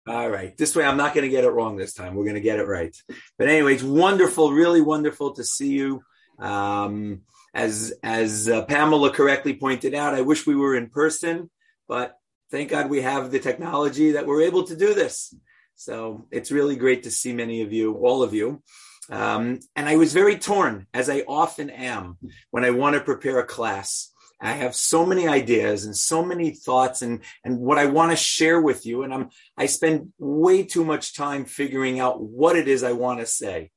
All right. This way, I'm not going to get it wrong this time. We're going to get it right. But anyway, it's wonderful, really wonderful to see you. As Pamela correctly pointed out, I wish we were in person, but thank God we have the technology that we're able to do this. So it's really great to see many of you, all of you. And I was very torn, as I often am, when I want to prepare a class. I have so many ideas and so many thoughts and what I want to share with you. And I spend way too much time figuring out what it is I want to say.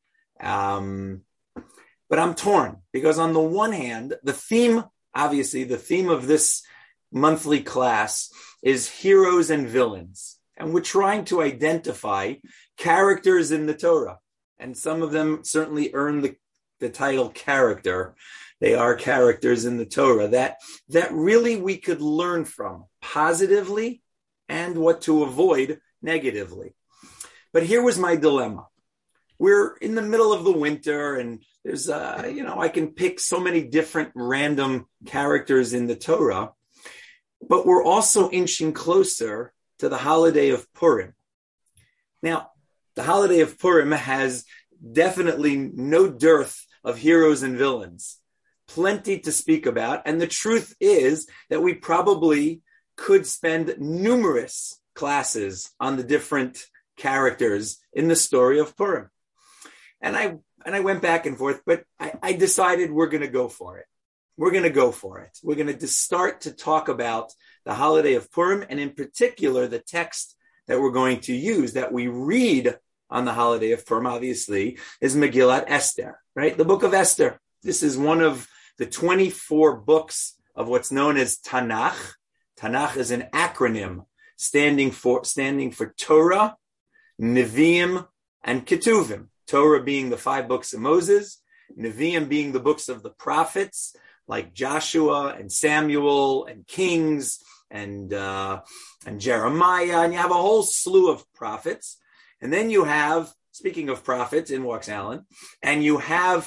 But I'm torn because on the one hand, the theme of this monthly class is heroes and villains. And we're trying to identify characters in the Torah. And some of them certainly earn the title character. They are characters in the Torah that really we could learn from positively and what to avoid negatively. But here was my dilemma. We're in the middle of the winter and there's, I can pick so many different random characters in the Torah, but we're also inching closer to the holiday of Purim. Now, the holiday of Purim has definitely no dearth of heroes and villains. Plenty to speak about. And the truth is that we probably could spend numerous classes on the different characters in the story of Purim. And I went back and forth, but I decided we're going to go for it. We're going to go for it. We're going to start to talk about the holiday of Purim, and in particular, the text that we're going to use, that we read on the holiday of Purim, obviously, is Megillat Esther, right? The book of Esther. This is one of the 24 books of what's known as Tanakh. Tanakh is an acronym standing for Torah, Nevi'im, and Ketuvim. Torah being the 5 books of Moses, Nevi'im being the books of the prophets, like Joshua and Samuel and Kings and Jeremiah, and you have a whole slew of prophets. And then you have, speaking of prophets, in walks Alan, and you have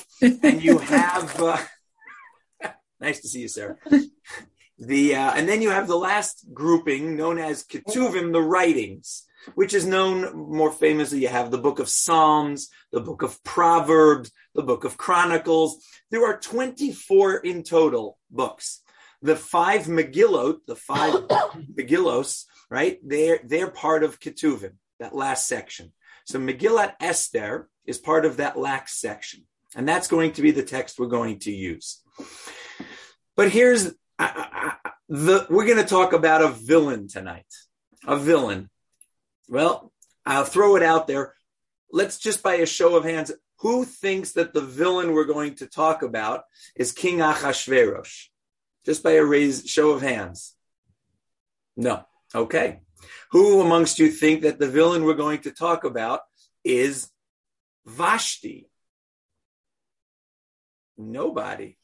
nice to see you, Sarah. And then you have the last grouping known as Ketuvim, the writings, which is known more famously. You have the book of Psalms, the book of Proverbs, the book of Chronicles. There are 24 in total books. The 5 Megillot, the 5 Megillos, right? They're part of Ketuvim, that last section. So Megillat Esther is part of that last section. And that's going to be the text we're going to use. But here's, we're going to talk about a villain tonight. A villain. Well, I'll throw it out there. Let's just by a show of hands, who thinks that the villain we're going to talk about is King Achashverosh? Just by a show of hands. No. Okay. Who amongst you think that the villain we're going to talk about is Vashti? Nobody.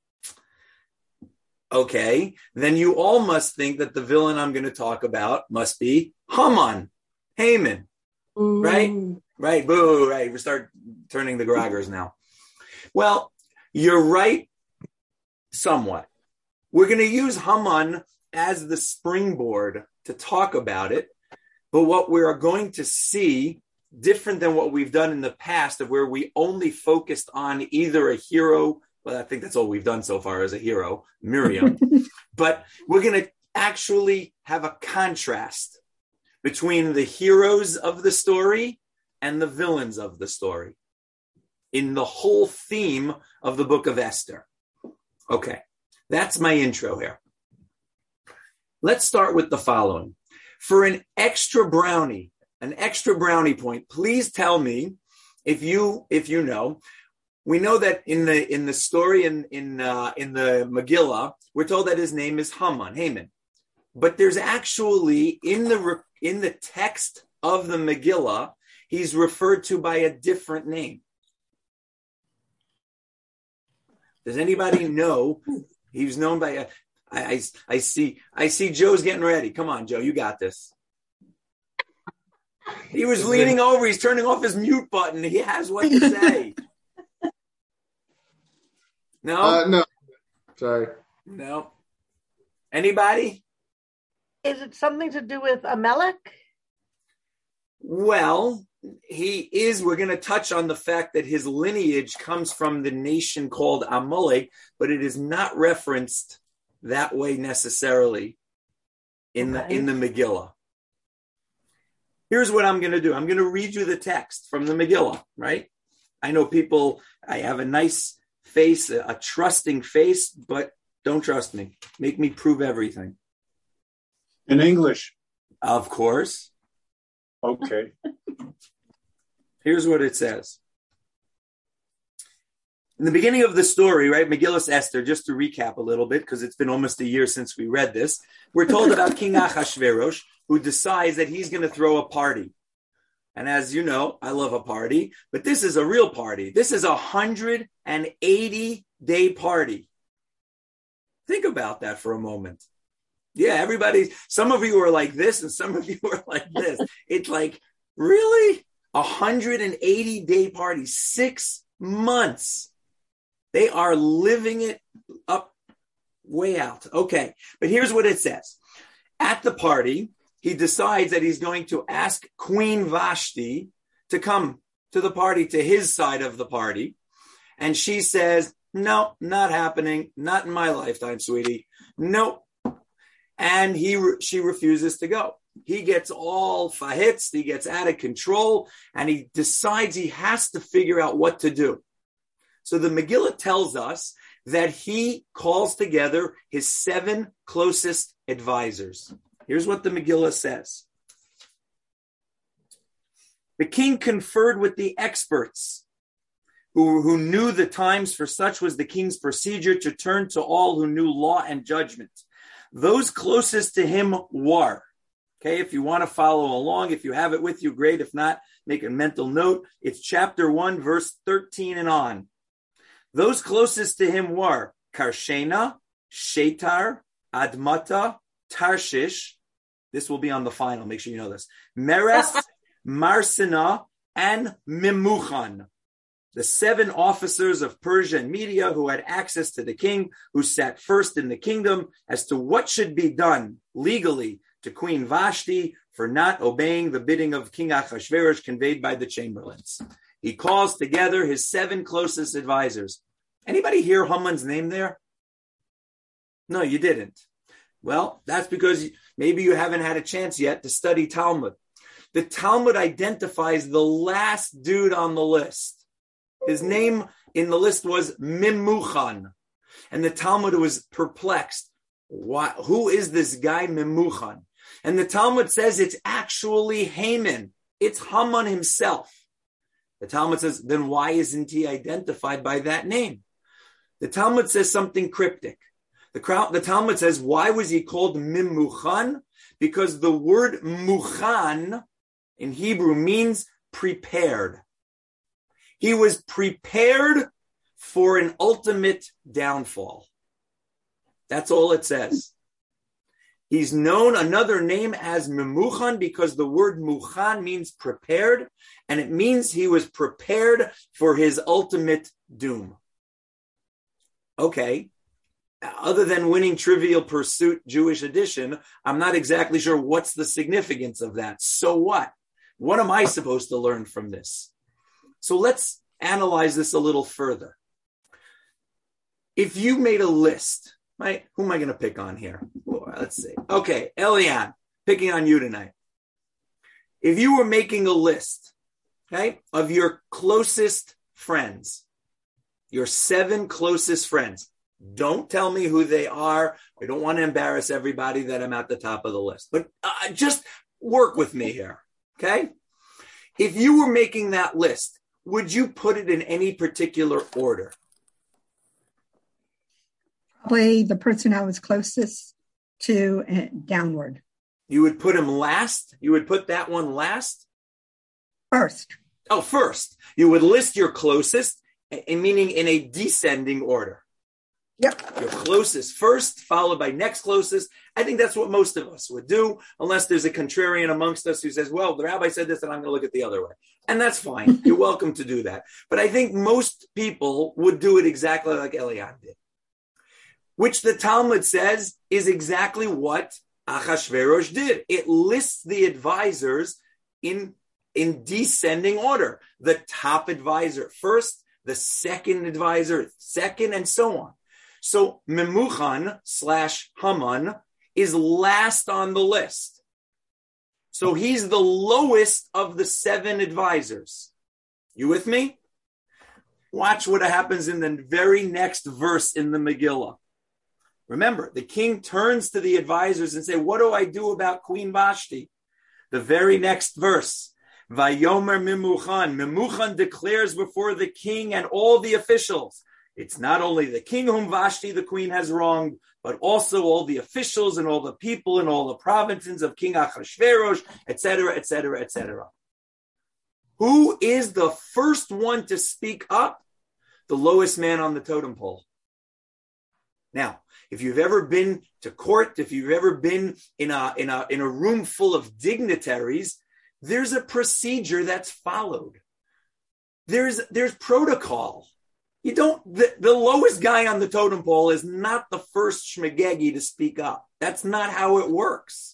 Okay. Then you all must think that the villain I'm going to talk about must be Haman. Haman. Ooh. Right. Boo. Right. We start turning the groggers now. Well, you're right somewhat. We're going to use Haman as the springboard to talk about it. But what we are going to see, different than what we've done in the past, of where we only focused on either a hero. Well, I think that's all we've done so far as a hero, Miriam. But we're going to actually have a contrast between the heroes of the story and the villains of the story in the whole theme of the book of Esther. Okay, that's my intro here. Let's start with the following. For an extra brownie point, please tell me if you know. We know that in the story in the Megillah, we're told that his name is Haman. But there's actually in the text of the Megillah, he's referred to by a different name. Does anybody know? He's known by a. I see Joe's getting ready. Come on, Joe, you got this. He was leaning over. He's turning off his mute button. He has what to say. No? No. Sorry. No. Anybody? Is it something to do with Amalek? Well, we're going to touch on the fact that his lineage comes from the nation called Amalek, but it is not referenced that way necessarily in the Megillah. Here's what I'm going to do. I'm going to read you the text from the Megillah, right? I know I have a nice face, a trusting face, but don't trust me. Make me prove everything. In English? Of course. Okay. Here's what it says. In the beginning of the story, right, Megillah Esther, just to recap a little bit, because it's been almost a year since we read this, we're told about King Achashverosh, who decides that he's going to throw a party. And as you know, I love a party, but this is a real party. This is a 180-day party. Think about that for a moment. Yeah, some of you are like this and some of you are like this. It's like, really? 180-day party, 6 months. They are living it up way out. Okay, but here's what it says. At the party, he decides that he's going to ask Queen Vashti to come to the party, to his side of the party. And she says, no, not happening. Not in my lifetime, sweetie. Nope. And she refuses to go. He gets all fahitz, he gets out of control, and he decides he has to figure out what to do. So the Megillah tells us that he calls together his 7 closest advisors. Here's what the Megillah says. The king conferred with the experts who knew the times, for such was the king's procedure to turn to all who knew law and judgment. Those closest to him were, okay, if you want to follow along, if you have it with you, great. If not, make a mental note. It's chapter 1, verse 13 and on. Those closest to him were Karshena, Shetar, Admata, Tarshish. This will be on the final. Make sure you know this. Meres, Marsina, and Memuchan. The 7 officers of Persia and Media who had access to the king, who sat first in the kingdom as to what should be done legally to Queen Vashti for not obeying the bidding of King Achashverosh conveyed by the chamberlains. He calls together his 7 closest advisors. Anybody hear Haman's name there? No, you didn't. Well, that's because maybe you haven't had a chance yet to study Talmud. The Talmud identifies the last dude on the list. His name in the list was Memuchan. And the Talmud was perplexed. Who is this guy Memuchan? And the Talmud says it's actually Haman. It's Haman himself. The Talmud says, then why isn't he identified by that name? The Talmud says something cryptic. The Talmud says, why was he called Memuchan? Because the word Muchan in Hebrew means prepared. He was prepared for an ultimate downfall. That's all it says. He's known another name as Memuchan because the word Muchan means prepared, and it means he was prepared for his ultimate doom. Okay. Other than winning Trivial Pursuit Jewish edition, I'm not exactly sure what's the significance of that. So what? What am I supposed to learn from this? So let's analyze this a little further. If you made a list, right? Who am I going to pick on here? Let's see. Okay, Elian, picking on you tonight. If you were making a list, okay, of your closest friends, your 7 closest friends, don't tell me who they are. I don't want to embarrass everybody that I'm at the top of the list, but just work with me here, okay? If you were making that list, would you put it in any particular order? Probably the person I was closest to downward. You would put him last? You would put that one last? First. Oh, first. You would list your closest, meaning in a descending order. Yep. Your closest first, followed by next closest. I think that's what most of us would do, unless there's a contrarian amongst us who says, well, the rabbi said this and I'm going to look at the other way. And that's fine. You're welcome to do that. But I think most people would do it exactly like Elian did, which the Talmud says is exactly what Achashverosh did. It lists the advisors in in descending order. The top advisor first, the second advisor second, and so on. So Memuchan / Haman is last on the list. So he's the lowest of the 7 advisors. You with me? Watch what happens in the very next verse in the Megillah. Remember, the king turns to the advisors and say, what do I do about Queen Vashti? The very next verse, Vayomer Memuchan. Memuchan declares before the king and all the officials. It's not only the king whom Vashti, the queen, has wronged, but also all the officials and all the people and all the provinces of King Achashverosh, etc., etc., etc. Who is the first one to speak up? The lowest man on the totem pole. Now, if you've ever been to court, if you've ever been in a room full of dignitaries, there's a procedure that's followed. There's protocol. You don't. The lowest guy on the totem pole is not the first shmegegi to speak up. That's not how it works.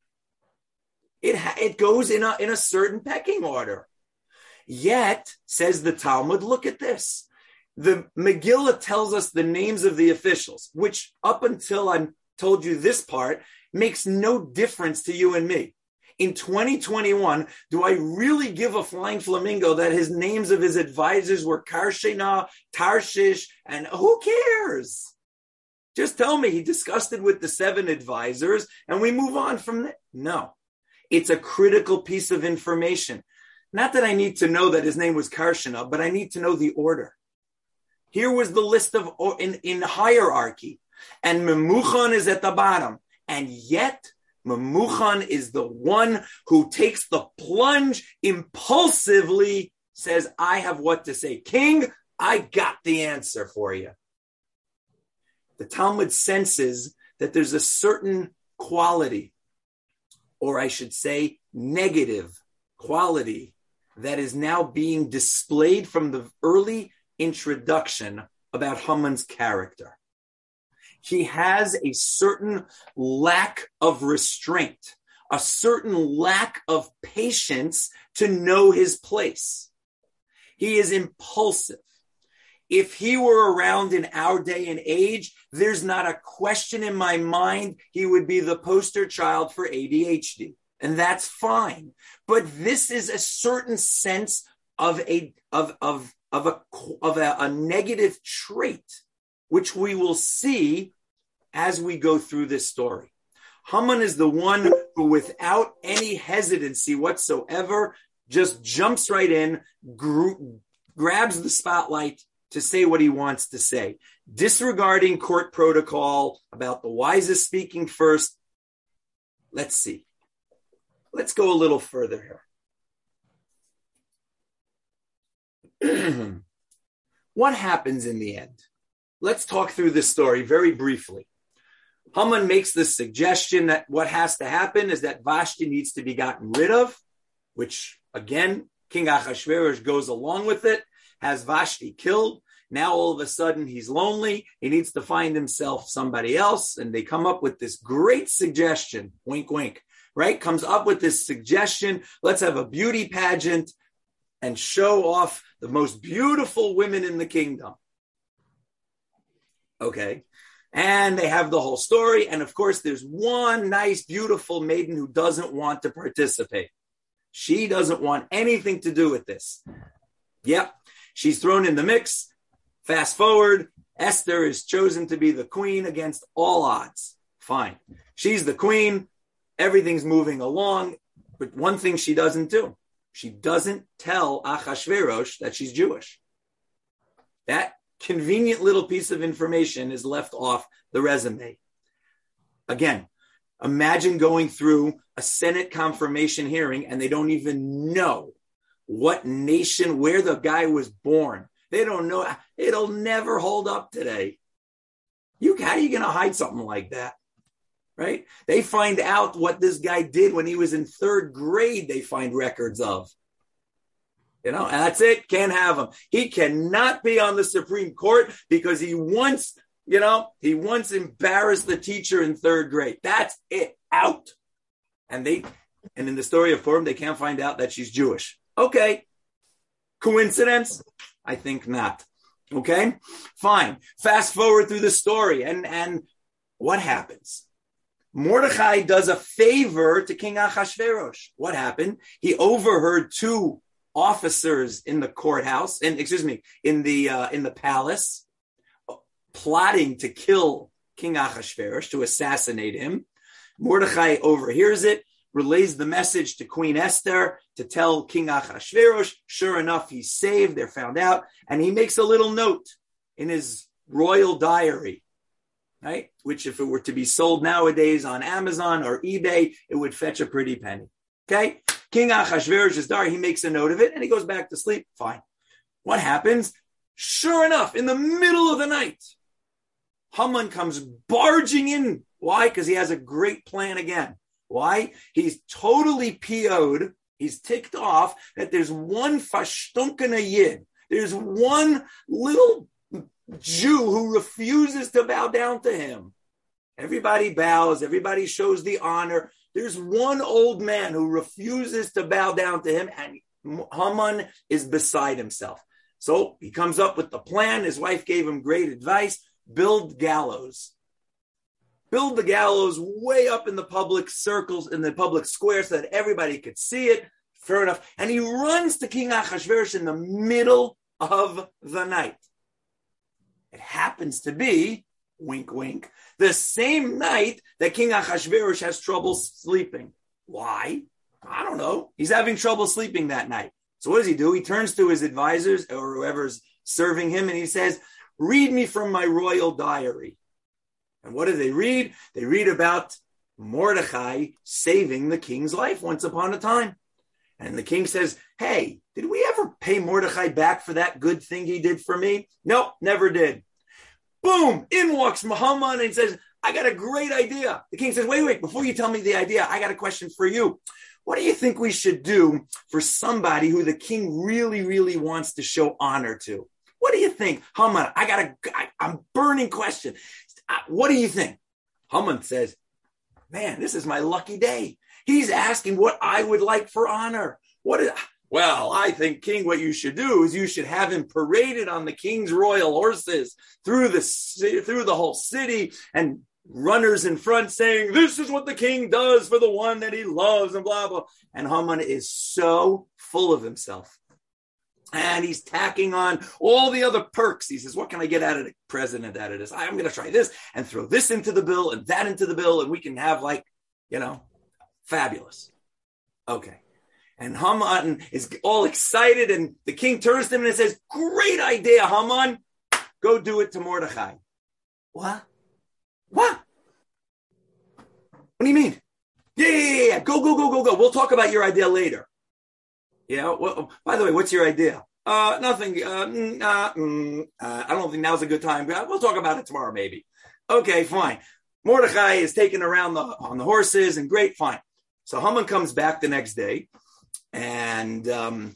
It goes in a certain pecking order. Yet, says the Talmud, look at this. The Megillah tells us the names of the officials, which up until I told you this part, makes no difference to you and me. In 2021, do I really give a flying flamingo that his names of his advisors were Karshena, Tarshish, and who cares? Just tell me he discussed it with the 7 advisors and we move on from there. No, it's a critical piece of information. Not that I need to know that his name was Karshena, but I need to know the order. Here was the list of in hierarchy, and Memuchan is at the bottom, and yet Memuchan is the one who takes the plunge impulsively, says, I have what to say. King, I got the answer for you. The Talmud senses that there's a certain quality, or I should say negative quality, that is now being displayed from the early introduction about Haman's character. He has a certain lack of restraint, a certain lack of patience to know his place. He is impulsive. If he were around in our day and age, there's not a question in my mind he would be the poster child for ADHD. And that's fine. But this is a certain sense of a negative trait, which we will see as we go through this story. Haman is the one who, without any hesitancy whatsoever, just jumps right in, grabs the spotlight to say what he wants to say, disregarding court protocol about the wisest speaking first. Let's see. Let's go a little further here. What happens in the end? Let's talk through this story very briefly. Haman makes the suggestion that what has to happen is that Vashti needs to be gotten rid of, which again, King Achashverosh goes along with it, has Vashti killed. Now all of a sudden he's lonely. He needs to find himself somebody else. And they come up with this great suggestion, wink, wink, right? Comes up with this suggestion. Let's have a beauty pageant and show off the most beautiful women in the kingdom. Okay. And they have the whole story. And of course, there's one nice, beautiful maiden who doesn't want to participate. She doesn't want anything to do with this. Yep. She's thrown in the mix. Fast forward. Esther is chosen to be the queen against all odds. Fine. She's the queen. Everything's moving along. But one thing she doesn't do. She doesn't tell Achashverosh that she's Jewish. That convenient little piece of information is left off the resume. Again, imagine going through a Senate confirmation hearing and they don't even know what nation, where the guy was born. They don't know. It'll never hold up today. How are you going to hide something like that? Right? They find out what this guy did when he was in 3rd grade. They find records of. And that's it. Can't have him. He cannot be on the Supreme Court because he once embarrassed the teacher in 3rd grade. That's it. Out. And And in the story of Purim, they can't find out that she's Jewish. Okay. Coincidence? I think not. Okay, fine. Fast forward through the story, and what happens? Mordechai does a favor to King Achashverosh. What happened? He overheard two officers in the courthouse, in the palace, plotting to kill King Achashverosh, to assassinate him. Mordechai overhears it, relays the message to Queen Esther to tell King Achashverosh. Sure enough, he's saved. They're found out. And he makes a little note in his royal diary, right? Which if it were to be sold nowadays on Amazon or eBay, it would fetch a pretty penny. Okay? King Achashverosh's diary, he makes a note of it and he goes back to sleep. Fine. What happens? Sure enough, in the middle of the night, Haman comes barging in. Why? Because he has a great plan again. Why? He's totally PO'd. He's ticked off that there's one fashtunkana yid. There's one little Jew who refuses to bow down to him. Everybody bows. Everybody shows the honor. There's one old man who refuses to bow down to him, and Haman is beside himself. So he comes up with the plan. His wife gave him great advice. Build gallows. Build the gallows way up in the public circles, in the public square, so that everybody could see it. Fair enough. And he runs to King Achashverosh in the middle of the night. It happens to be, wink, wink, the same night that King Achashverosh has trouble sleeping. Why? I don't know. He's having trouble sleeping that night. So what does he do? He turns to his advisors or whoever's serving him and he says, read me from my royal diary. And what do they read? They read about Mordechai saving the king's life once upon a time. And the king says, hey, did we ever pay Mordechai back for that good thing he did for me? Nope, never did. Boom, in walks Haman and says, I got a great idea. The king says, wait, before you tell me the idea, I got a question for you. What do you think we should do for somebody who the king really, really wants to show honor to? What do you think? Haman, I'm burning question. What do you think? Haman says, man, this is my lucky day. He's asking what I would like for honor. Well, I think, King, what you should do is you should have him paraded on the king's royal horses through the whole city, and runners in front saying, this is what the king does for the one that he loves, and blah, blah. And Haman is so full of himself. And he's tacking on all the other perks. He says, what can I get out of the president out of this? I'm going to try this and throw this into the bill and that into the bill. And we can have fabulous. Okay. And Haman is all excited. And the king turns to him and says, great idea, Haman. Go do it to Mordechai. What? What do you mean? Yeah. Go. We'll talk about your idea later. Yeah. Well, by the way, what's your idea? Nothing. I don't think now's a good time. We'll talk about it tomorrow, maybe. Okay, fine. Mordechai is taken around on the horses, and great, fine. So Haman comes back the next day, and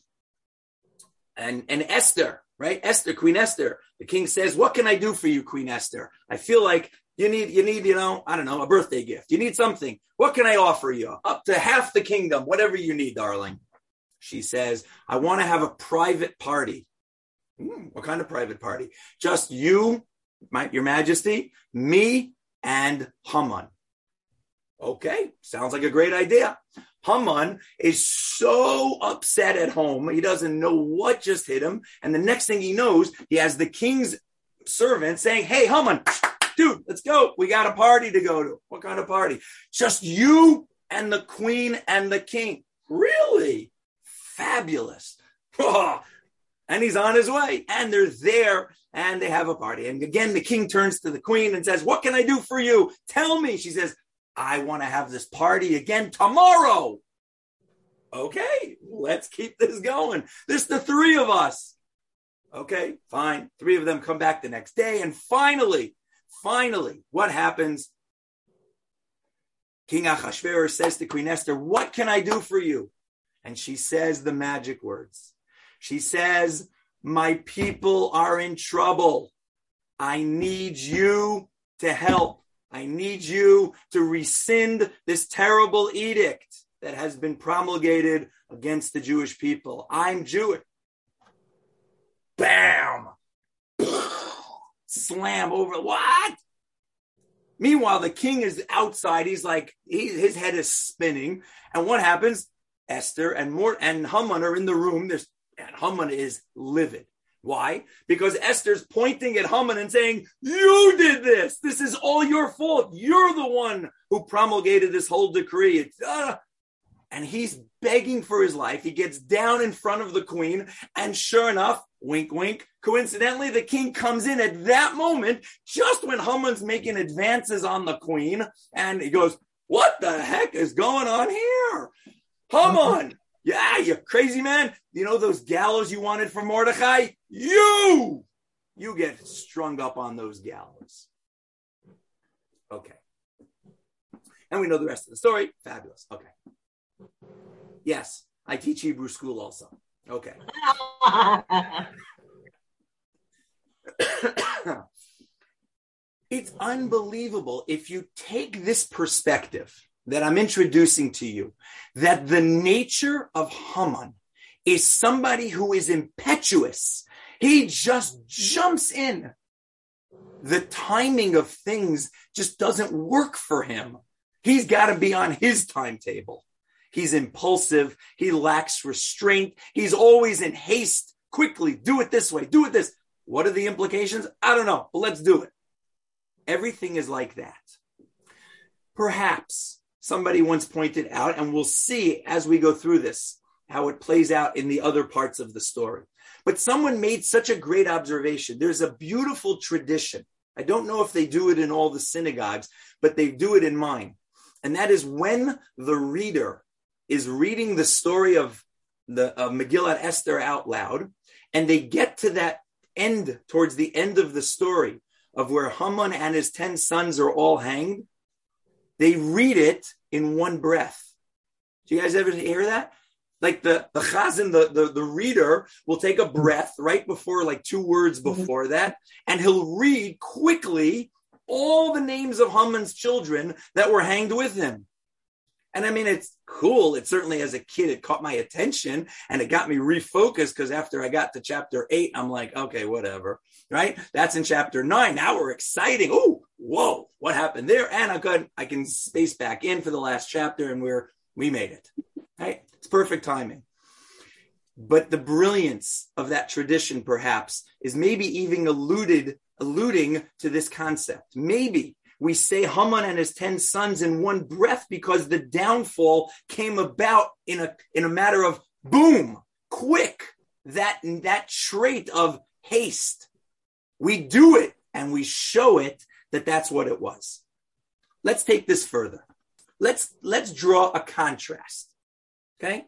Esther, right? Esther, Queen Esther. The king says, "What can I do for you, Queen Esther? I feel like you need, I don't know, a birthday gift. You need something. What can I offer you? Up to half the kingdom, whatever you need, darling." She says, I want to have a private party. What kind of private party? Just you, your majesty, me, and Haman. Okay, sounds like a great idea. Haman is so upset at home. He doesn't know what just hit him. And the next thing he knows, he has the king's servant saying, hey, Haman, dude, let's go. We got a party to go to. What kind of party? Just you and the queen and the king. Really? Fabulous. Oh, and he's on his way, and they're there, and they have a party. And again, the king turns to the queen and says, what can I do for you? Tell me. She says, I want to have this party again tomorrow. Okay, let's keep this going. There's the three of us. Okay, fine. Three of them come back the next day, and finally, what happens? King Achashverosh says to Queen Esther, what can I do for you? And she says the magic words. She says, my people are in trouble. I need you to help. I need you to rescind this terrible edict. that has been promulgated against the Jewish people. I'm Jewish. Bam! Slam over. What? Meanwhile, the king is outside. He's like, his head is spinning. And what happens? Esther and Haman are in the room. And Haman is livid. Why? Because Esther's pointing at Haman and saying, you did this. This is all your fault. You're the one who promulgated this whole decree. And he's begging for his life. He gets down in front of the queen. And sure enough, wink, wink, coincidentally, the king comes in at that moment, just when Haman's making advances on the queen. And he goes, what the heck is going on here? Haman, yeah, you crazy man. You know those gallows you wanted for Mordechai? You get strung up on those gallows. Okay. And we know the rest of the story. Fabulous. Okay. Yes, I teach Hebrew school also. Okay. It's unbelievable if you take this perspective that I'm introducing to you, that the nature of Haman is somebody who is impetuous. He just jumps in. The timing of things just doesn't work for him. He's got to be on his timetable. He's impulsive. He lacks restraint. He's always in haste. Quickly, do it this way, do it this. What are the implications? I don't know, but let's do it. Everything is like that. Perhaps somebody once pointed out, and we'll see as we go through this, how it plays out in the other parts of the story. But someone made such a great observation. There's a beautiful tradition. I don't know if they do it in all the synagogues, but they do it in mine. And that is when the reader is reading the story of Megillat Esther out loud, and they get to that end, towards the end of the story of where Haman and his 10 sons are all hanged, they read it in one breath. Do you guys ever hear that? Like the chazan, the reader will take a breath right before, like 2 words before that, and he'll read quickly all the names of Haman's children that were hanged with him. And I mean, it's cool. It certainly, as a kid, it caught my attention and it got me refocused, because after I got to chapter 8, I'm like, okay, whatever, right? That's in chapter 9. Now we're exciting. Oh, whoa, what happened there? And I can space back in for the last chapter, and we made it, right? It's perfect timing. But the brilliance of that tradition, perhaps, is maybe even alluding to this concept. Maybe we say Haman and his 10 sons in one breath because the downfall came about in a matter of boom, quick, that trait of haste. We do it and we show it that that's what it was. Let's take this further. Let's draw a contrast. Okay?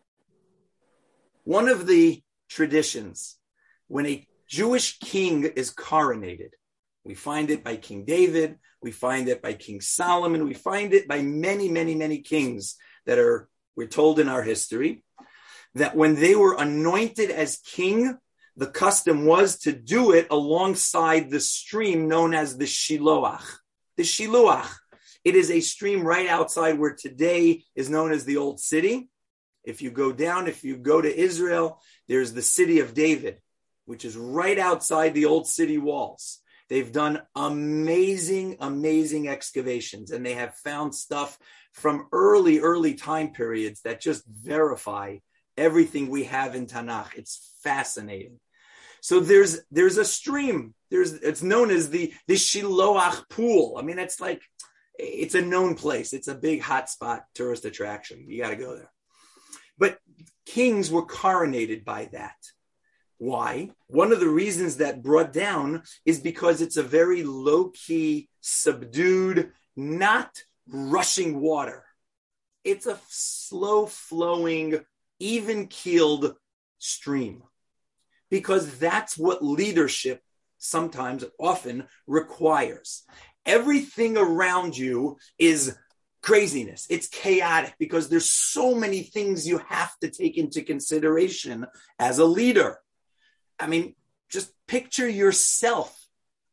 One of the traditions, when a Jewish king is coronated, we find it by King David, we find it by King Solomon, we find it by many, many, many kings that we're told in our history, that when they were anointed as king, the custom was to do it alongside the stream known as the Shiloach. The Shiloach, it is a stream right outside where today is known as the Old City. If you go to Israel, there's the city of David, which is right outside the old city walls. They've done amazing, amazing excavations, and they have found stuff from early time periods that just verify everything we have in Tanakh. It's fascinating. So there's a stream. It's known as the Shiloach pool. I mean, it's a known place. It's a big hotspot tourist attraction. You got to go there. But kings were coronated by that. Why? One of the reasons that brought down is because it's a very low-key, subdued, not rushing water. It's a slow-flowing, even-keeled stream. Because that's what leadership sometimes, often, requires. Everything around you is craziness. It's chaotic because there's so many things you have to take into consideration as a leader. I mean, just picture yourself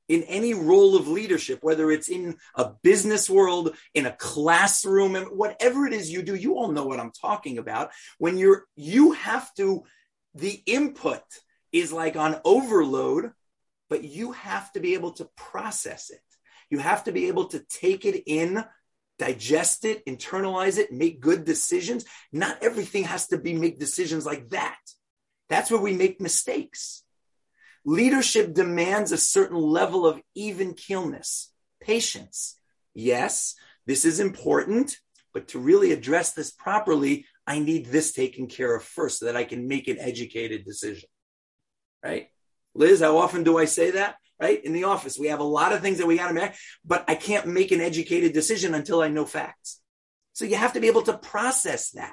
in any role of leadership, whether it's in a business world, in a classroom, and whatever it is you do, you all know what I'm talking about. When you have to, the input is like on overload, but you have to be able to process it. You have to be able to take it in, digest it, internalize it, make good decisions. Not everything has to be make decisions like that. That's where we make mistakes. Leadership demands a certain level of even keelness, patience. Yes, this is important, but to really address this properly, I need this taken care of first so that I can make an educated decision, right? Liz, how often do I say that, right? In the office, we have a lot of things that we got to make, but I can't make an educated decision until I know facts. So you have to be able to process that.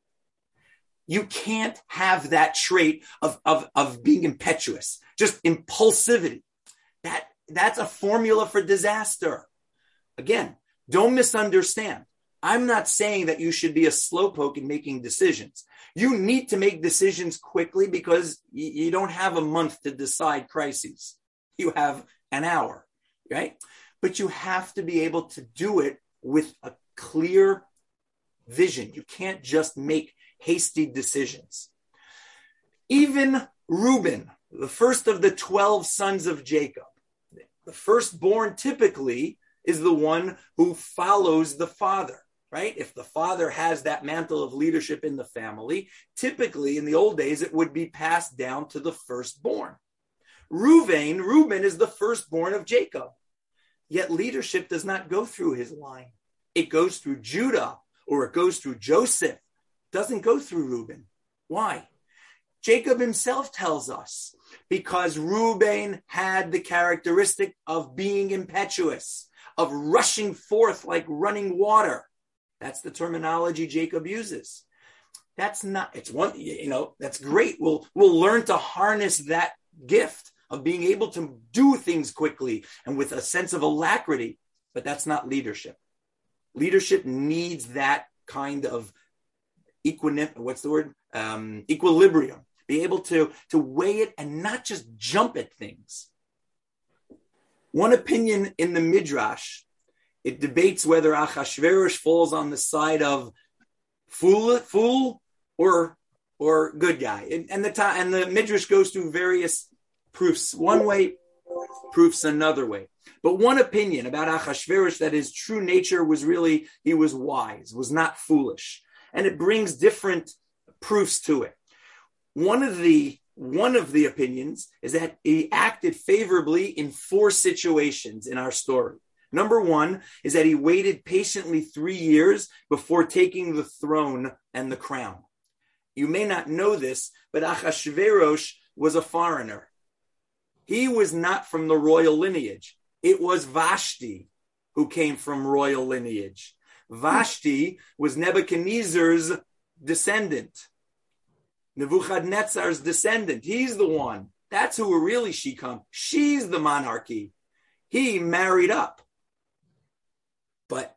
You can't have that trait of being impetuous, just impulsivity. That's a formula for disaster. Again, don't misunderstand. I'm not saying that you should be a slowpoke in making decisions. You need to make decisions quickly because you don't have a month to decide crises. You have an hour, right? But you have to be able to do it with a clear vision. You can't just make hasty decisions. Even Reuben, the first of the 12 sons of Jacob, the firstborn typically is the one who follows the father, right? If the father has that mantle of leadership in the family, typically in the old days, it would be passed down to the firstborn. Reuben is the firstborn of Jacob, yet leadership does not go through his line. It goes through Judah or it goes through Joseph. Doesn't go through Reuben. Why? Jacob himself tells us because Reuben had the characteristic of being impetuous, of rushing forth like running water. That's the terminology Jacob uses. That's great. We'll learn to harness that gift of being able to do things quickly and with a sense of alacrity, but that's not leadership. Leadership needs that kind of equilibrium. Be able to weigh it and not just jump at things. One opinion in the Midrash, it debates whether Achashverosh falls on the side of fool or good guy. And the Midrash goes through various proofs one way, proofs another way. But one opinion about Achashverosh, that his true nature was really, he was wise, was not foolish. And it brings different proofs to it. One of the opinions is that he acted favorably in 4 situations in our story. Number 1 is that he waited patiently 3 years before taking the throne and the crown. You may not know this, but Achashverosh was a foreigner. He was not from the royal lineage. It was Vashti who came from royal lineage. Vashti was Nebuchadnezzar's descendant. Nebuchadnezzar's descendant. He's the one. That's who really she comes. She's the monarchy. He married up. But,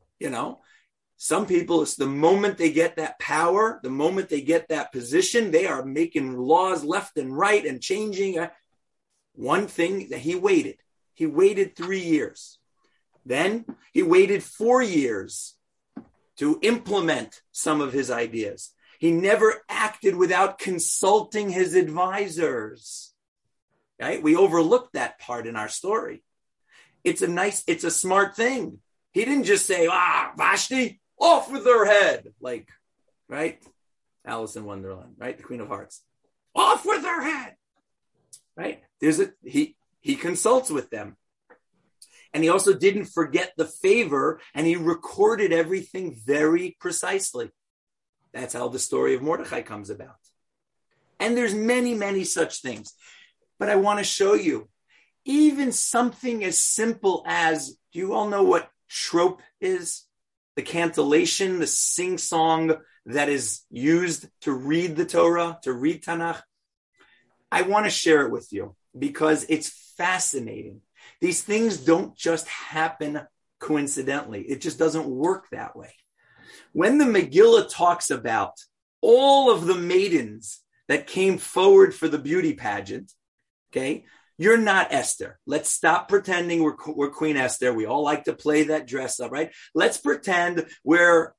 some people, it's the moment they get that power, the moment they get that position, they are making laws left and right and changing. One thing that he waited 3 years. Then he waited 4 years to implement some of his ideas. He never acted without consulting his advisors. Right? We overlooked that part in our story. It's a smart thing. He didn't just say, Vashti, off with her head. Like, right? Alice in Wonderland, right? The Queen of Hearts. Off with her head. Right? He consults with them. And he also didn't forget the favor, and he recorded everything very precisely. That's how the story of Mordechai comes about. And there's many, many such things. But I want to show you, even something as simple as, do you all know what trope is? The cantillation, the sing-song that is used to read the Torah, to read Tanakh. I want to share it with you because it's fascinating. These things don't just happen coincidentally. It just doesn't work that way. When the Megillah talks about all of the maidens that came forward for the beauty pageant, okay, You're not Esther. Let's stop pretending we're Queen Esther. We all like to play that dress up, right? Let's pretend we're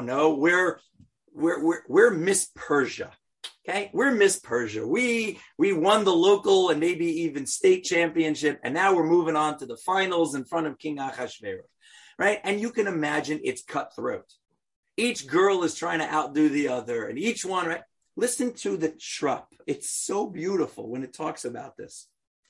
Miss Persia. Okay, we're Miss Persia. We won the local and maybe even state championship, and now we're moving on to the finals in front of King Achashverosh, right? And you can imagine it's cutthroat. Each girl is trying to outdo the other, and each one, right? Listen to the trup. It's so beautiful when it talks about this.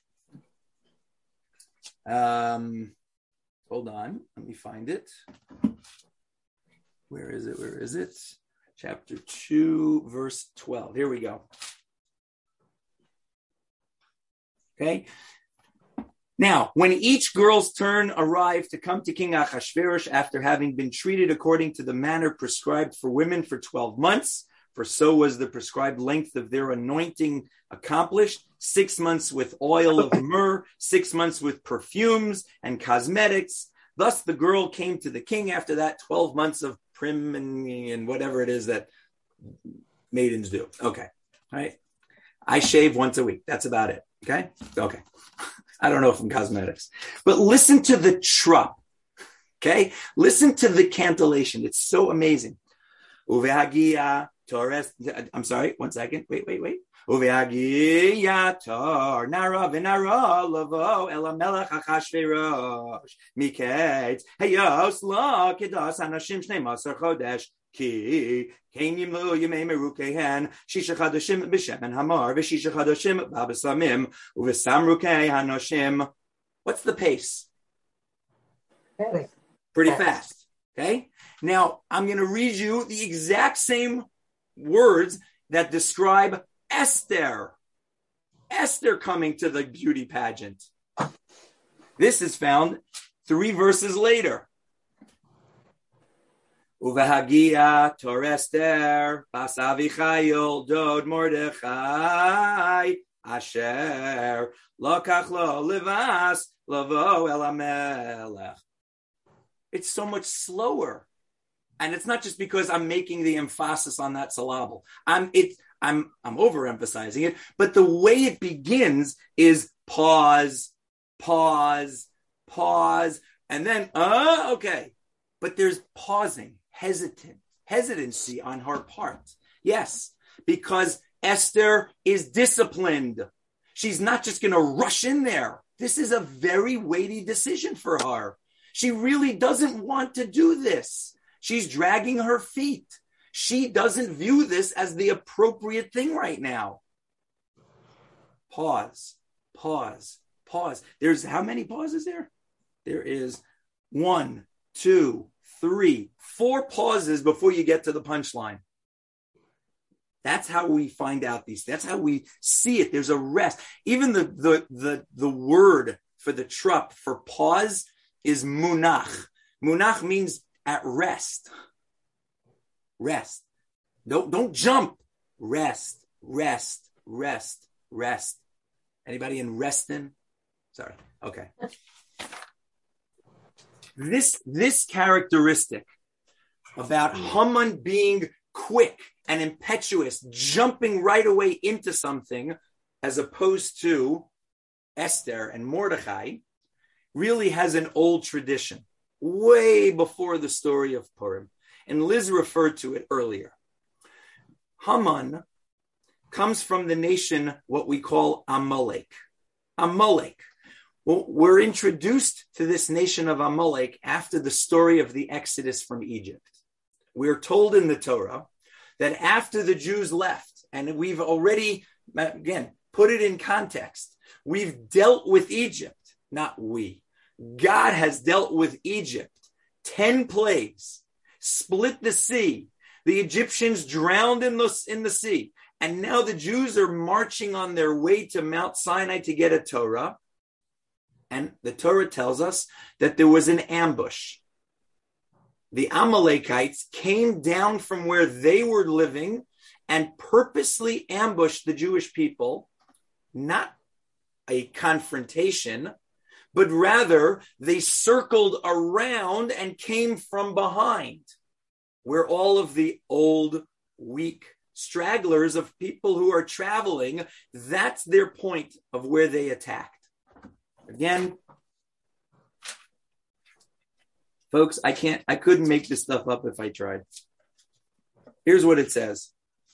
Hold on, let me find it. Where is it? Chapter 2, verse 12. Here we go. Okay. Now, when each girl's turn arrived to come to King Achashverosh after having been treated according to the manner prescribed for women for 12 months, for so was the prescribed length of their anointing accomplished, 6 months with oil of myrrh, 6 months with perfumes and cosmetics. Thus the girl came to the king after that 12 months of prim and whatever it is that maidens do. Okay. All right. I shave once a week. That's about it. Okay. Okay. I don't know if I'm cosmetics, but listen to the trup. Okay. Listen to the cantillation. It's so amazing. Uvehagia Torres. I'm sorry. 1 second. Wait. Uvehagia tor nara v'nara lavo el melech Achashverosh miketz hayos la kedas anashim shnei masar chodesh ki kein yimlu yemei merukehen shisha chadashim b'shemen hamar v'shisha chadashim b'abasamim uv'sam rukei hanoshim. What's the pace? Pretty fast. Okay. Now I'm going to read you the exact same words that describe Esther coming to the beauty pageant. This is found 3 verses later. Uvahagia tor Esther bas Avichayil dod Mordechai asher lokach lo livas lavo el hamelech. It's so much slower. And it's not just because I'm making the emphasis on that syllable. I'm overemphasizing it, but the way it begins is pause, and then, okay. But there's pausing, hesitancy on her part. Yes, because Esther is disciplined. She's not just going to rush in there. This is a very weighty decision for her. She really doesn't want to do this. She's dragging her feet. She doesn't view this as the appropriate thing right now. Pause. There's how many pauses there? There is 1, 2, 3, 4 pauses before you get to the punchline. That's how we find out these. That's how we see it. There's a rest. Even the word for the trup for pause is munach. Munach means at rest. Rest. Don't jump. Rest. Anybody in Reston? Sorry. Okay. This characteristic about Haman being quick and impetuous, jumping right away into something, as opposed to Esther and Mordechai, really has an old tradition, way before the story of Purim. And Liz referred to it earlier. Haman comes from the nation, what we call Amalek. Amalek. Well, we're introduced to this nation of Amalek after the story of the Exodus from Egypt. We're told in the Torah that after the Jews left, and we've already, again, put it in context, we've dealt with Egypt, not we. God has dealt with Egypt. 10 plagues, split the sea. The Egyptians drowned in the sea. And now the Jews are marching on their way to Mount Sinai to get a Torah. And the Torah tells us that there was an ambush. The Amalekites came down from where they were living and purposely ambushed the Jewish people, not a confrontation, but rather they circled around and came from behind, where all of the old, weak stragglers of people who are traveling, that's their point of where they attacked. Again, folks, I couldn't make this stuff up if I tried. Here's what it says.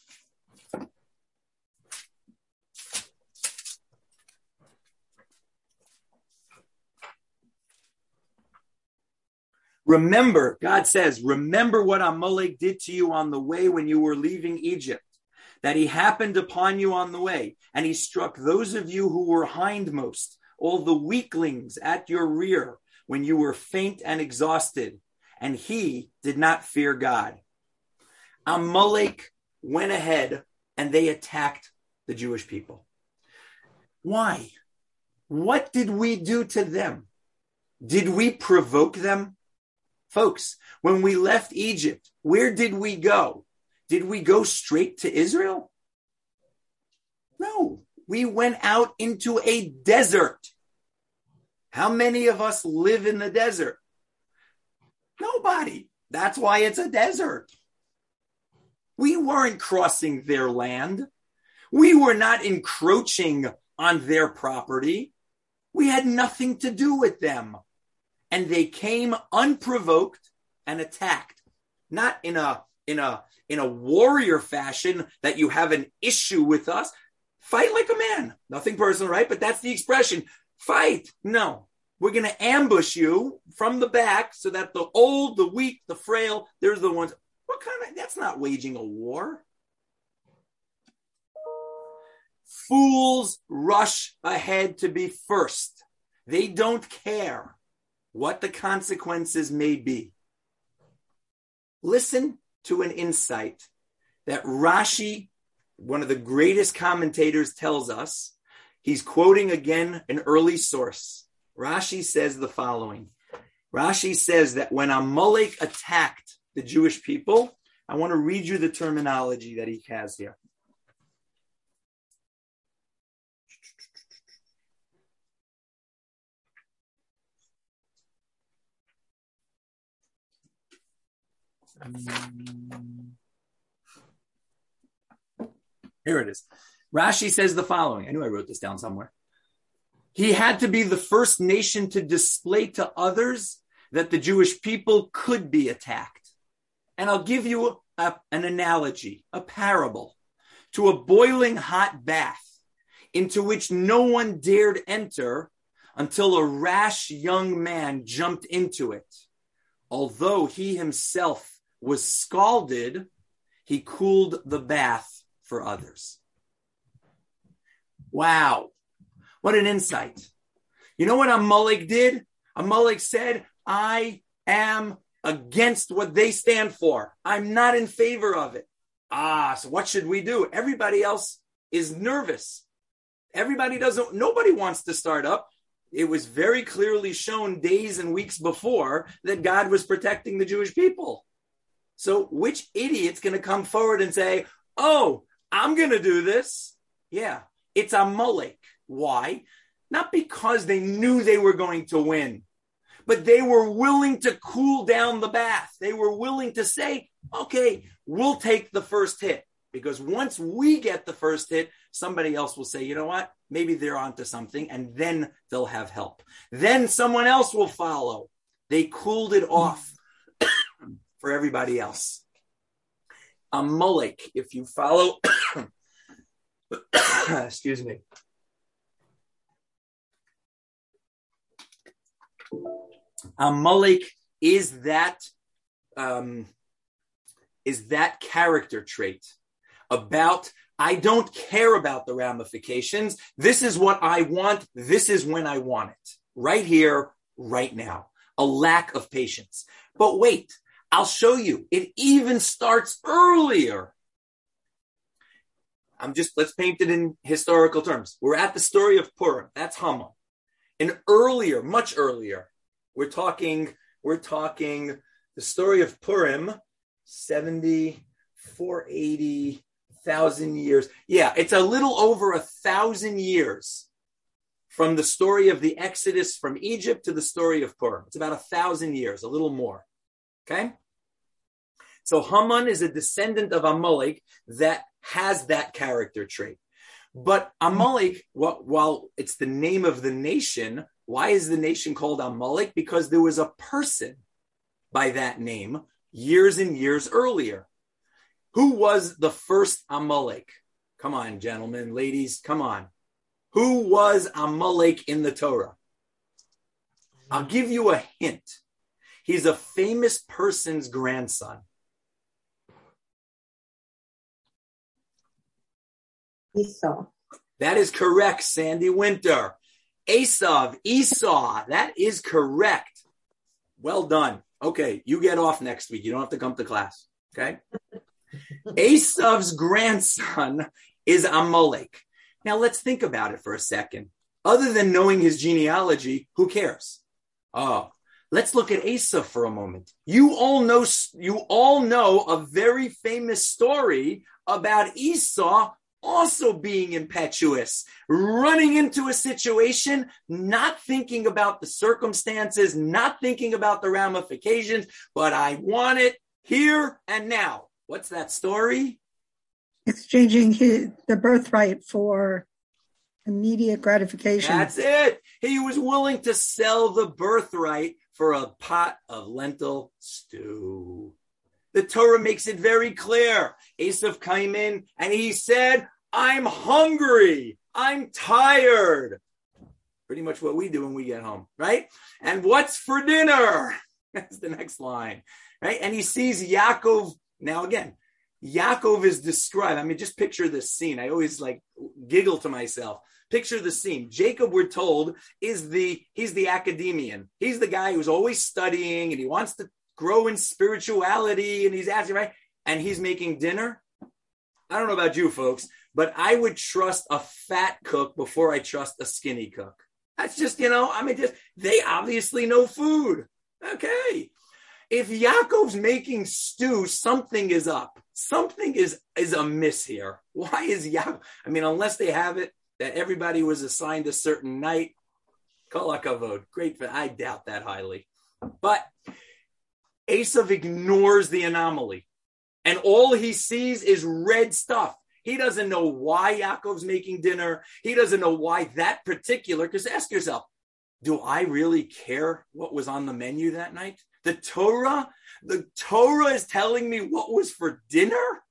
Remember, God says, remember what Amalek did to you on the way when you were leaving Egypt, that he happened upon you on the way, and he struck those of you who were hindmost, all the weaklings at your rear, when you were faint and exhausted, and he did not fear God. Amalek went ahead and they attacked the Jewish people. Why? What did we do to them? Did we provoke them? Folks, when we left Egypt, where did we go? Did we go straight to Israel? No, we went out into a desert. How many of us live in the desert? Nobody. That's why it's a desert. We weren't crossing their land. We were not encroaching on their property. We had nothing to do with them. And they came unprovoked and attacked, not in a warrior fashion that you have an issue with us. Fight like a man. Nothing personal, right? But that's the expression. Fight. No, we're going to ambush you from the back so that the old, the weak, the frail, they're the ones. That's not waging a war. Fools rush ahead to be first. They don't care what the consequences may be. Listen to an insight that Rashi, one of the greatest commentators, tells us. He's quoting again an early source. Rashi says the following. Rashi says that when Amalek attacked the Jewish people, I want to read you the terminology that he has here. Here it is. Rashi says the following. I knew I wrote this down somewhere. He had to be the first nation to display to others that the Jewish people could be attacked. And I'll give you an analogy, a parable, to a boiling hot bath into which no one dared enter until a rash young man jumped into it. Although he himself was scalded, he cooled the bath for others. Wow. What an insight. You know what Amalek did? Amalek said, I am against what they stand for. I'm not in favor of it. So what should we do? Everybody else is nervous. Nobody wants to start up. It was very clearly shown days and weeks before that God was protecting the Jewish people. So which idiot's going to come forward and say, oh, I'm going to do this? Yeah, it's Amalek. Why? Not because they knew they were going to win, but they were willing to cool down the bath. They were willing to say, okay, we'll take the first hit. Because once we get the first hit, somebody else will say, you know what? Maybe they're onto something, and then they'll have help. Then someone else will follow. They cooled it off for everybody else. Amalek, if you follow, excuse me. Amalek is that character trait about, I don't care about the ramifications. This is what I want. This is when I want it. Right here, right now. A lack of patience. But wait, I'll show you. It even starts earlier. Let's paint it in historical terms. We're at the story of Purim. That's Haman. And earlier, much earlier, we're talking the story of Purim, 70, 480, 1,000 years. Yeah, it's a little over 1,000 years from the story of the Exodus from Egypt to the story of Purim. It's about 1,000 years, a little more. Okay? So Haman is a descendant of Amalek that has that character trait. But Amalek, while it's the name of the nation, Why is the nation called Amalek? Because there was a person by that name years and years earlier. Who was the first Amalek? Come on, gentlemen, ladies, come on. Who was Amalek in the Torah? I'll give you a hint. He's a famous person's grandson. Esau. That is correct, Sandy Winter. Esau. That is correct. Well done. Okay, you get off next week. You don't have to come to class. Okay? Esau's grandson is Amalek. Now let's think about it for a second. Other than knowing his genealogy, who cares? Oh, let's look at Esau for a moment. You all know a very famous story about Esau also being impetuous, running into a situation, not thinking about the circumstances, not thinking about the ramifications, but I want it here and now. What's that story? Exchanging the birthright for immediate gratification. That's it. He was willing to sell the birthright for a pot of lentil stew. The Torah makes it very clear. Esau came in and he said, I'm hungry. I'm tired. Pretty much what we do when we get home, right? And what's for dinner? That's the next line, right? And he sees Yaakov. Now again, Yaakov is described. I mean, just picture this scene. I always giggle to myself. Picture the scene. Jacob, we're told, he's the academician. He's the guy who's always studying and he wants to grow in spirituality and he's asking, right? And he's making dinner. I don't know about you folks, but I would trust a fat cook before I trust a skinny cook. That's just, they obviously know food. Okay. If Yaakov's making stew, something is up. Something is amiss here. Why is Yaakov? I mean, unless they have it that everybody was assigned a certain night. Kol hakavod. Great. I doubt that highly. But Esav ignores the anomaly. And all he sees is red stuff. He doesn't know why Yaakov's making dinner. He doesn't know why that particular, because ask yourself, do I really care what was on the menu that night? The Torah is telling me what was for dinner?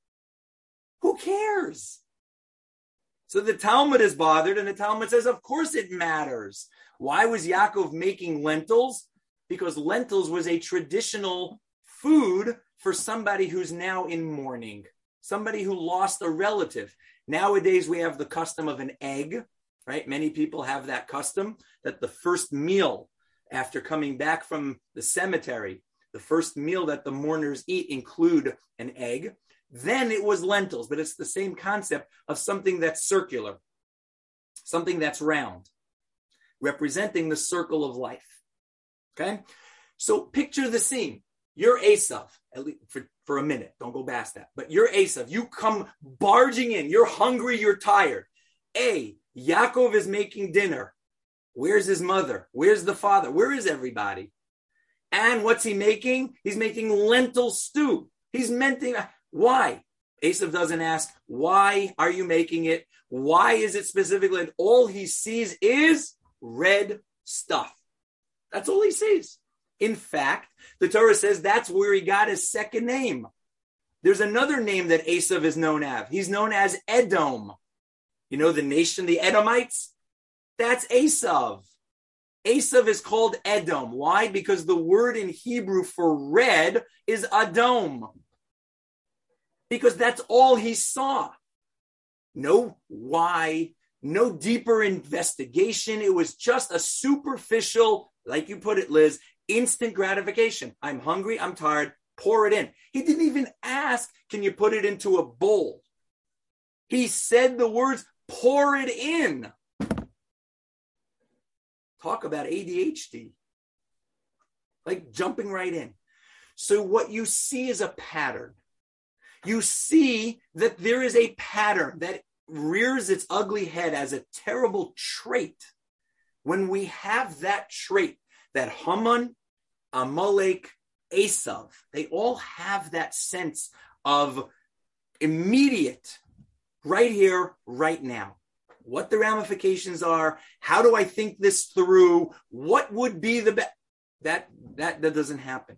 Who cares? So the Talmud is bothered, and the Talmud says, of course it matters. Why was Yaakov making lentils? Because lentils was a traditional food for somebody who's now in mourning, somebody who lost a relative. Nowadays, we have the custom of an egg, right? Many people have that custom that the first meal after coming back from the cemetery, the first meal that the mourners eat include an egg. Then it was lentils, but it's the same concept of something that's circular, something that's round, representing the circle of life. Okay? So picture the scene. You're Esav, at least for a minute. Don't go past that. But you're Esav. You come barging in. You're hungry. You're tired. Yaakov is making dinner. Where's his mother? Where's the father? Where is everybody? And what's he making? He's making lentil stew. He's menting. Why? Esav doesn't ask, why are you making it? Why is it specifically? And all he sees is red stuff. That's all he sees. In fact, the Torah says that's where he got his second name. There's another name that Esav is known as. He's known as Edom. You know the nation, the Edomites? That's Esav. Esav is called Edom. Why? Because the word in Hebrew for red is Adom. Because that's all he saw. No why, no deeper investigation. It was just a superficial, like you put it, Liz, instant gratification. I'm hungry, I'm tired, pour it in. He didn't even ask, can you put it into a bowl? He said the words, pour it in. Talk about ADHD. Like jumping right in. So what you see is a pattern. You see that there is a pattern that rears its ugly head as a terrible trait. When we have that trait, that Haman, Amalek, Esav, they all have that sense of immediate, right here, right now. what the ramifications are. How do I think this through? What would be the best? That doesn't happen.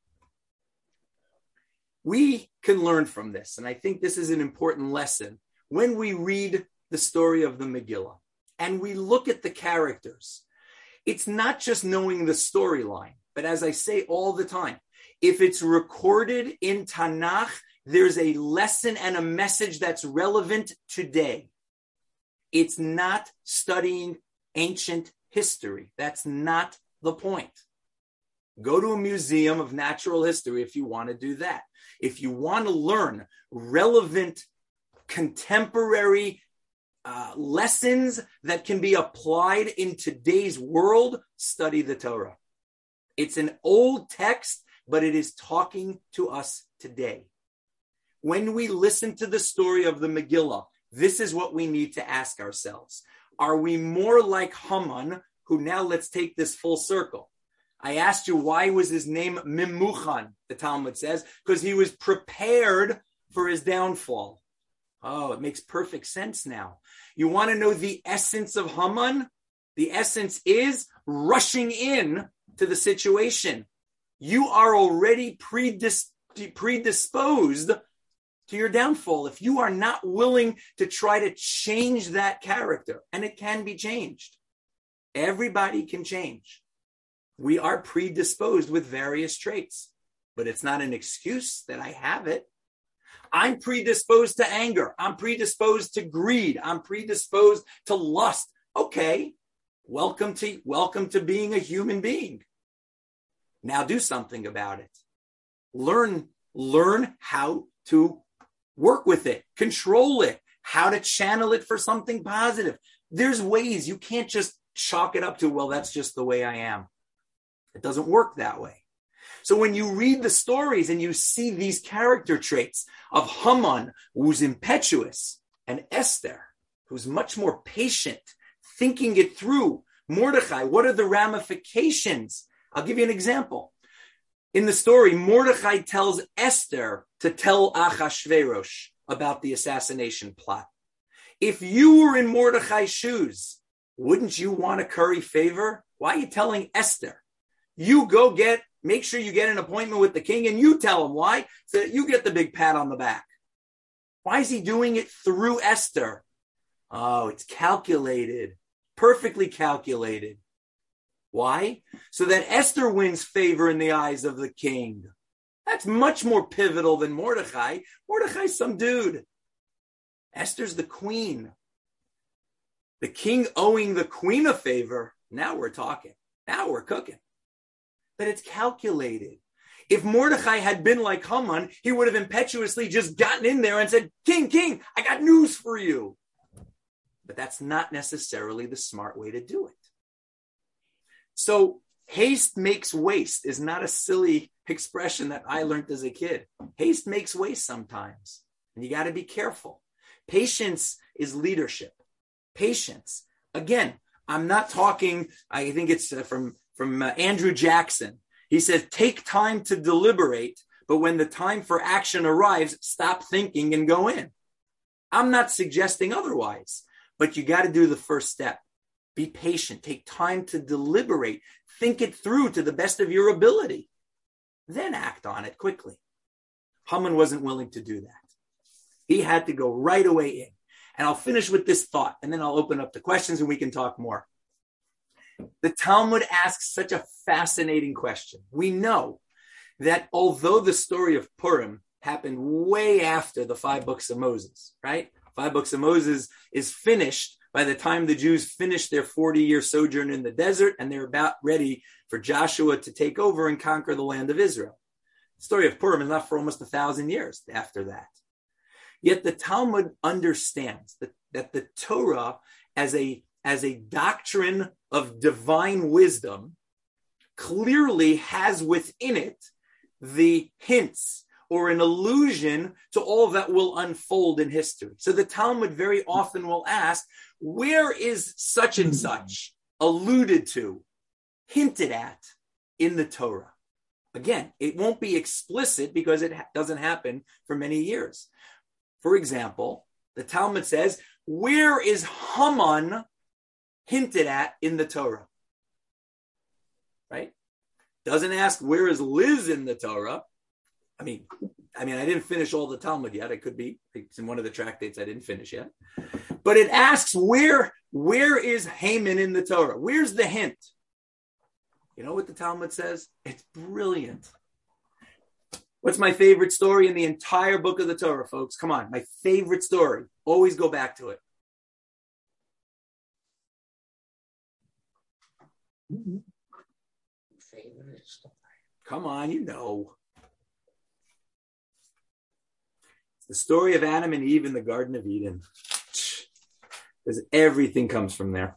We can learn from this, and I think this is an important lesson when we read the story of the Megillah and we look at the characters. It's not just knowing the storyline, but as I say all the time, if it's recorded in Tanakh, there's a lesson and a message that's relevant today. It's not studying ancient history. That's not the point. Go to a museum of natural history if you want to do that. If you want to learn relevant, contemporary lessons that can be applied in today's world, study the Torah. It's an old text, but it is talking to us today. When we listen to the story of the Megillah, this is what we need to ask ourselves. Are we more like Haman, who now let's take this full circle? I asked you, why was his name Mimuchan, the Talmud says, because he was prepared for his downfall. Oh, it makes perfect sense now. You want to know the essence of Haman? The essence is rushing in to the situation. You are already predisposed to your downfall if you are not willing to try to change that character. And it can be changed. Everybody can change. We are predisposed with various traits, but it's not an excuse that I have it. I'm predisposed to anger. I'm predisposed to greed. I'm predisposed to lust. Okay, welcome to being a human being. Now do something about it. Learn how to work with it, control it, how to channel it for something positive. There's ways. You can't just chalk it up to, well, that's just the way I am. It doesn't work that way. So when you read the stories and you see these character traits of Haman, who's impetuous, and Esther, who's much more patient, thinking it through, Mordechai, what are the ramifications? I'll give you an example. In the story, Mordechai tells Esther to tell Achashverosh about the assassination plot. If you were in Mordechai's shoes, wouldn't you want to curry favor? Why are you telling Esther? You go make sure you get an appointment with the king and you tell him why, so that you get the big pat on the back. Why is he doing it through Esther? Oh, it's calculated, perfectly calculated. Why? So that Esther wins favor in the eyes of the king. That's much more pivotal than Mordechai. Mordechai's some dude. Esther's the queen. The king owing the queen a favor. Now we're talking. Now we're cooking. But it's calculated. If Mordechai had been like Haman, he would have impetuously just gotten in there and said, King, I got news for you. But that's not necessarily the smart way to do it. So haste makes waste is not a silly expression that I learned as a kid. Haste makes waste sometimes, and you got to be careful. Patience is leadership. Patience. Again, I'm not talking, I think it's from Andrew Jackson. He says, take time to deliberate, but when the time for action arrives, stop thinking and go in. I'm not suggesting otherwise, but you got to do the first step. Be patient. Take time to deliberate. Think it through to the best of your ability. Then act on it quickly. Haman wasn't willing to do that. He had to go right away in. And I'll finish with this thought, and then I'll open up the questions and we can talk more. The Talmud asks such a fascinating question. We know that although the story of Purim happened way after the 5 books of Moses, right? 5 books of Moses is finished by the time the Jews finish their 40-year sojourn in the desert, and they're about ready for Joshua to take over and conquer the land of Israel. The story of Purim is not for almost 1,000 years after that. Yet the Talmud understands that the Torah, as a doctrine of divine wisdom, clearly has within it the hints or an allusion to all that will unfold in history. So the Talmud very often will ask, where is such and such alluded to, hinted at in the Torah? Again, it won't be explicit because it doesn't happen for many years. For example, the Talmud says, where is Haman hinted at in the Torah? Right? Doesn't ask where is Liz in the Torah. I mean, I didn't finish all the Talmud yet. It's in one of the tractates I didn't finish yet. But it asks where is Haman in the Torah? Where's the hint? You know what the Talmud says? It's brilliant. What's my favorite story in the entire book of the Torah, folks? Come on, my favorite story. Always go back to it. Favorite story. Come on, you know. It's the story of Adam and Eve in the Garden of Eden. Because everything comes from there.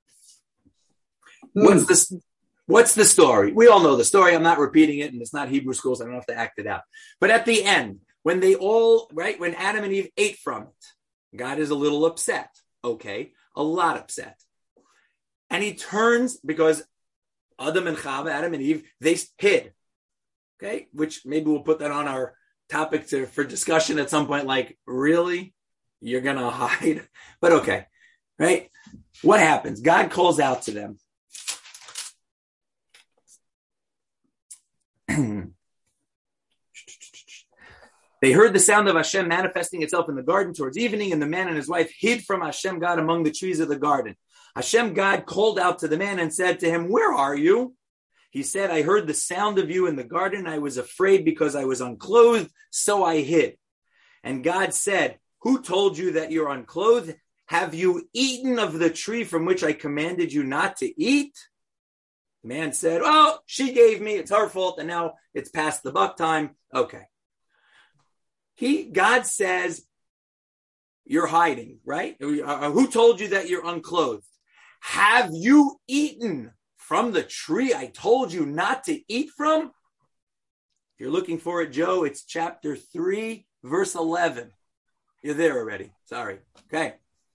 What's the story? We all know the story. I'm not repeating it, and it's not Hebrew school, so I don't have to act it out. But at the end, when Adam and Eve ate from it, God is a little upset. Okay, a lot upset. And he turns, because Adam and Eve, they hid. Okay, which maybe we'll put that on our topic for discussion at some point. Like, really? You're going to hide? But okay, right? What happens? God calls out to them. They heard the sound of Hashem manifesting itself in the garden towards evening, and the man and his wife hid from Hashem God among the trees of the garden. Hashem God called out to the man and said to him, "Where are you?" He said, "I heard the sound of you in the garden. I was afraid because I was unclothed, so I hid." And God said, "Who told you that you're unclothed? Have you eaten of the tree from which I commanded you not to eat?" The man said, "Oh, she gave me. It's her fault. And now it's past the buck time." Okay. God says, "You're hiding, right? Who told you that you're unclothed? Have you eaten from the tree I told you not to eat from?" If you're looking for it, Joe, it's chapter 3, verse 11. You're there already. Sorry. Okay.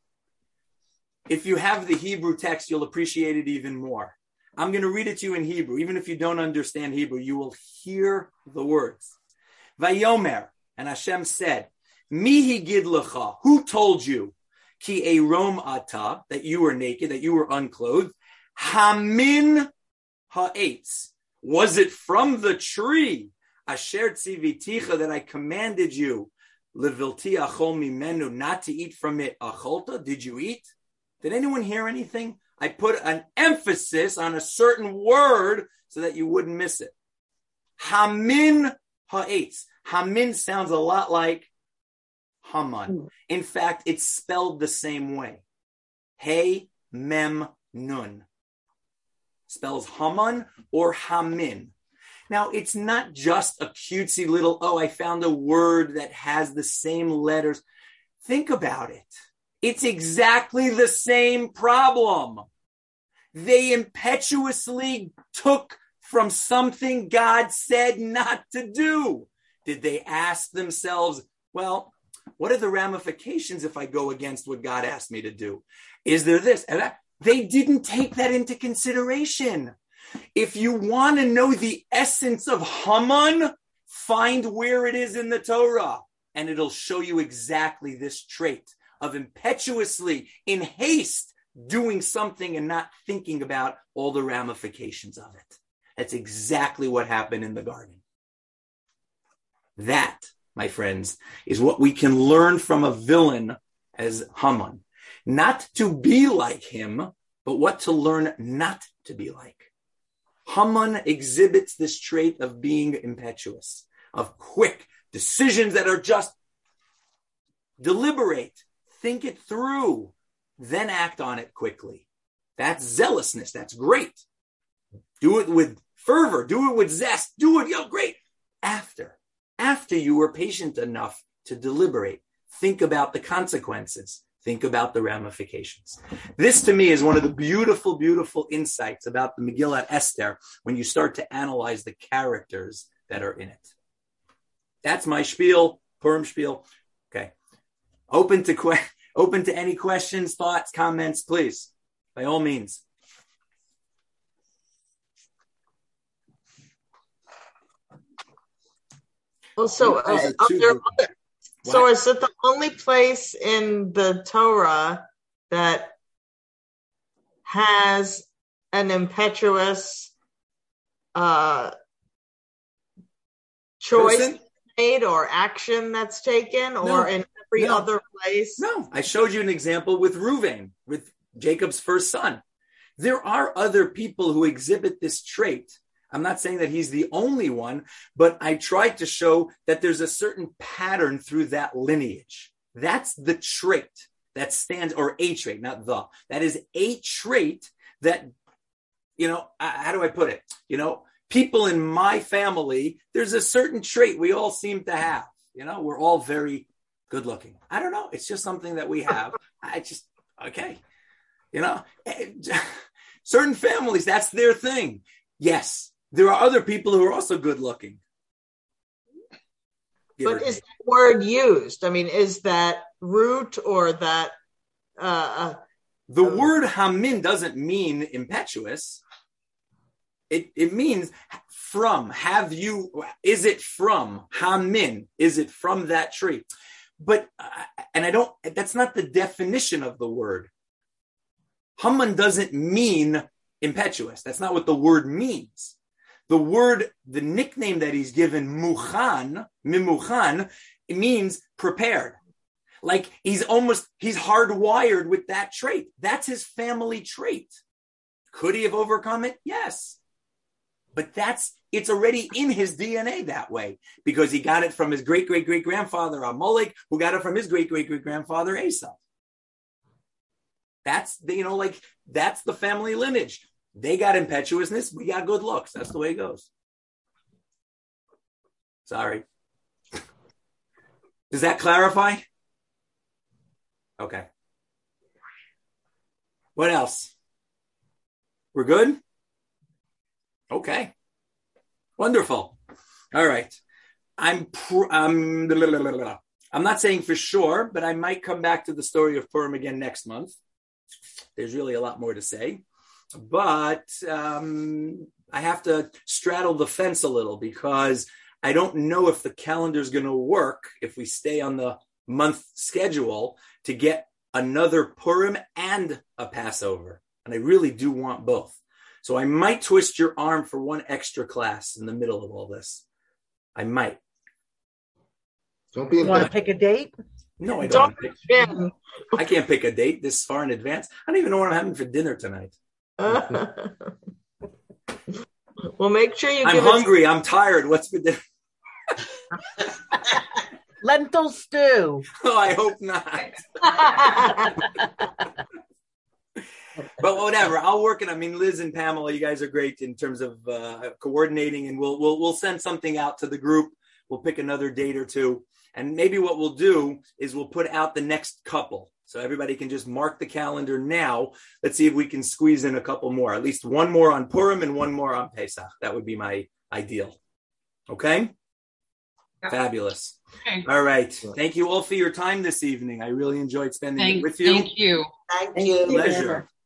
If you have the Hebrew text, you'll appreciate it even more. I'm going to read it to you in Hebrew. Even if you don't understand Hebrew, you will hear the words. Vayomer, and Hashem said, "Mihi gid lecha, who told you, ki erom ata, that you were naked, that you were unclothed, hamin ha'etz, was it from the tree, asher tziviticha, that I commanded you, levilti achol mimenu, not to eat from it, acholta, did you eat?" Did anyone hear anything? I put an emphasis on a certain word so that you wouldn't miss it. Hamin ha'etz. Hamin sounds a lot like Haman. In fact, it's spelled the same way. Hey, mem, nun. Spells Haman or Hamin. Now, it's not just a cutesy little, I found a word that has the same letters. Think about it. It's exactly the same problem. They impetuously took from something God said not to do. Did they ask themselves, well, what are the ramifications if I go against what God asked me to do? Is there this? They didn't take that into consideration. If you want to know the essence of Haman, find where it is in the Torah, and it'll show you exactly this trait of impetuously, in haste, doing something and not thinking about all the ramifications of it. That's exactly what happened in the garden. That, my friends, is what we can learn from a villain as Haman. Not to be like him, but what to learn not to be like. Haman exhibits this trait of being impetuous, of quick decisions that are just deliberate, think it through, then act on it quickly. That's zealousness. That's great. Do it with fervor. Do it with zest. Do it, great. After you were patient enough to deliberate, think about the consequences. Think about the ramifications. This, to me, is one of the beautiful, beautiful insights about the Megillat Esther when you start to analyze the characters that are in it. That's my spiel, Purim spiel. Okay. Open to any questions, thoughts, comments, please. By all means. Also, So is it the only place in the Torah that has an impetuous choice Person? made or action that's taken, or in every other place? No, I showed you an example with Reuven, with Jacob's first son. There are other people who exhibit this trait. I'm not saying that he's the only one, but I tried to show that there's a certain pattern through that lineage. That's the trait that stands, or a trait, not the. That is a trait that, how do I put it? People in my family, there's a certain trait we all seem to have. We're all very good looking. I don't know. It's just something that we have. Okay. Certain families, that's their thing. Yes, there are other people who are also good looking. But is the word used? I mean, is that root or that? The word hamin doesn't mean impetuous. It means from. Is it from hamin? Is it from that tree? But, that's not the definition of the word. Haman doesn't mean impetuous. That's not what the word means. The nickname that he's given, Muchan, Mimuchan, it means prepared. Like he's hardwired with that trait. That's his family trait. Could he have overcome it? Yes. But it's already in his DNA that way, because he got it from his great-great-great-grandfather Amalek, who got it from his great-great-great-grandfather Esau. That's that's the family lineage. They got impetuousness. We got good looks. That's the way it goes. Sorry. Does that clarify? Okay. What else? We're good? Okay. Wonderful. All right. I'm not saying for sure, but I might come back to the story of Purim again next month. There's really a lot more to say. But I have to straddle the fence a little, because I don't know if the calendar is going to work if we stay on the month schedule to get another Purim and a Passover. And I really do want both. So I might twist your arm for one extra class in the middle of all this. I might. Don't be. You want to pick a date? No, I don't. I can't pick a date this far in advance. I don't even know what I'm having for dinner tonight. Well, make sure you. I'm hungry. I'm tired. What's for dinner? Lentil stew. Oh, I hope not. But whatever, I'll work it. I mean, Liz and Pamela, you guys are great in terms of coordinating, and we'll send something out to the group. We'll pick another date or two, and maybe what we'll do is we'll put out the next couple, so everybody can just mark the calendar now. Let's see if we can squeeze in a couple more, at least one more on Purim and one more on Pesach. That would be my ideal. Okay. Yeah. Fabulous. Okay. All right. Thank you all for your time this evening. I really enjoyed spending it with you. Thank you. Thank you. Pleasure.